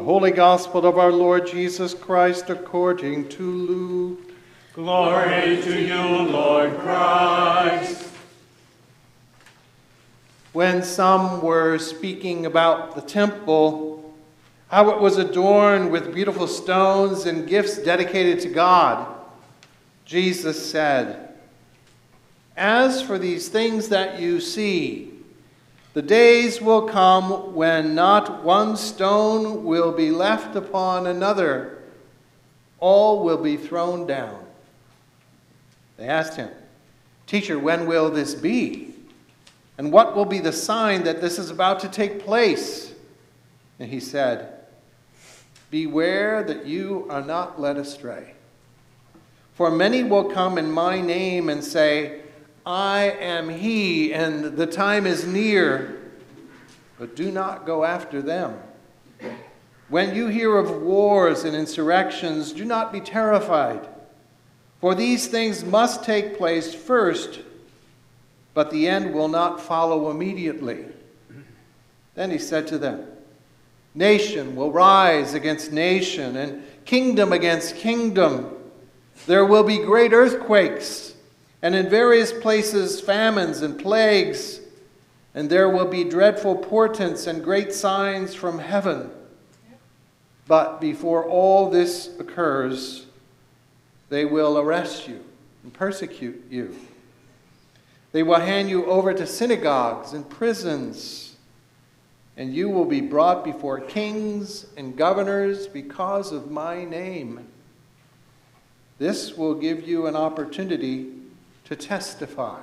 Holy Gospel of our Lord Jesus Christ according to Luke. Glory to you, Lord Christ. When some were speaking about the temple, how it was adorned with beautiful stones and gifts dedicated to God, Jesus said, "As for these things that you see, the days will come when not one stone will be left upon another. All will be thrown down." They asked him, "Teacher, when will this be? And what will be the sign that this is about to take place?" And he said, "Beware that you are not led astray. For many will come in my name and say, 'I am he, and the time is near.' But do not go after them. When you hear of wars and insurrections, do not be terrified. For these things must take place first, but the end will not follow immediately." Then he said to them, "Nation will rise against nation, and kingdom against kingdom. There will be great earthquakes, and in various places famines and plagues, and there will be dreadful portents and great signs from heaven. But before all this occurs, they will arrest you and persecute you. They will hand you over to synagogues and prisons, and you will be brought before kings and governors because of my name. This will give you an opportunity to testify.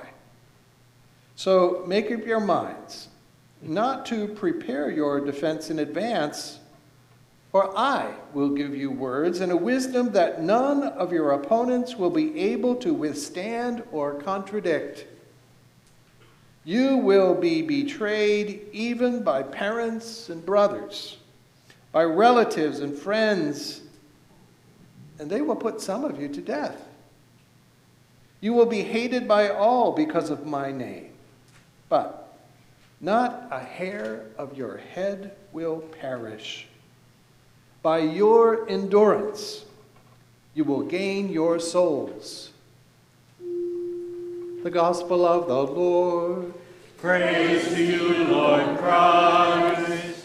So make up your minds not to prepare your defense in advance, for I will give you words and a wisdom that none of your opponents will be able to withstand or contradict. You will be betrayed even by parents and brothers, by relatives and friends, and they will put some of you to death. You will be hated by all because of my name, but not a hair of your head will perish. By your endurance, you will gain your souls." The Gospel of the Lord. Praise to you, Lord Christ.